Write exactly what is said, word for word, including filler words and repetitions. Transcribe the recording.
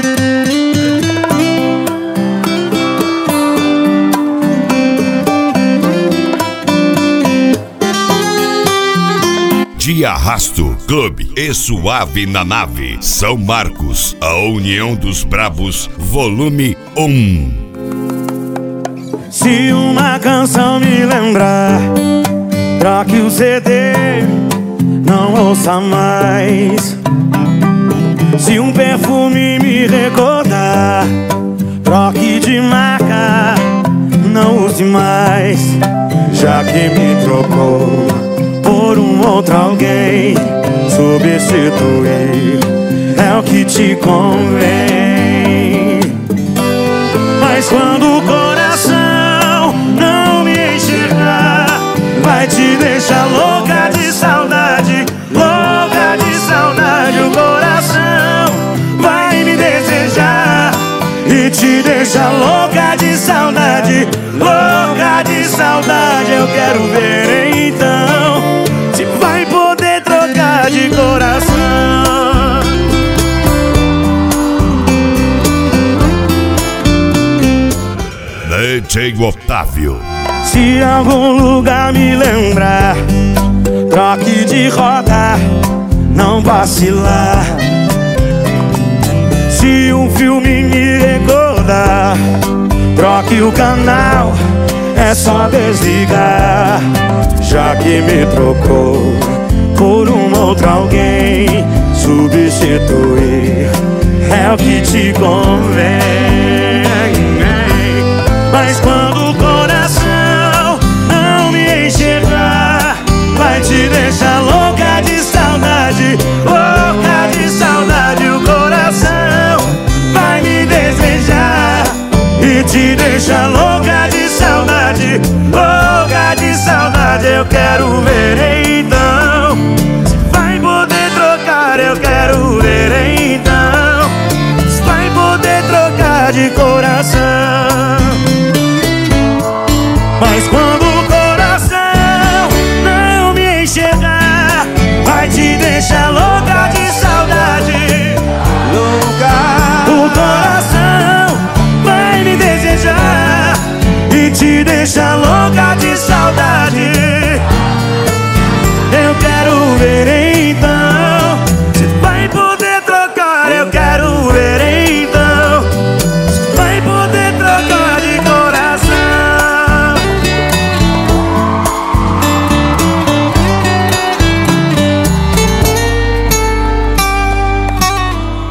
De Arrasto, Clube e Suave na Nave, São Marcos, a união dos brabos, volume um. Se uma canção me lembrar, troque o C D, não ouça mais. Se um perfume me recordar, troque de marca, não use mais. Já que me trocou por um outro alguém, substituir é o que te convém. Mas quando o coração não me enxergar, vai te deixar louca de saudade, louca de saudade. O coração vai me desejar e te deixar louca de saudade, louca de saudade. Eu quero ver então se vai poder trocar de coração. D J Otávio. Se algum lugar me lembrar, troque de rota, não vacilar. Se um filme me recordar, troque o canal, é só desligar. Já que me trocou por um outro alguém, substituir é o que te convém.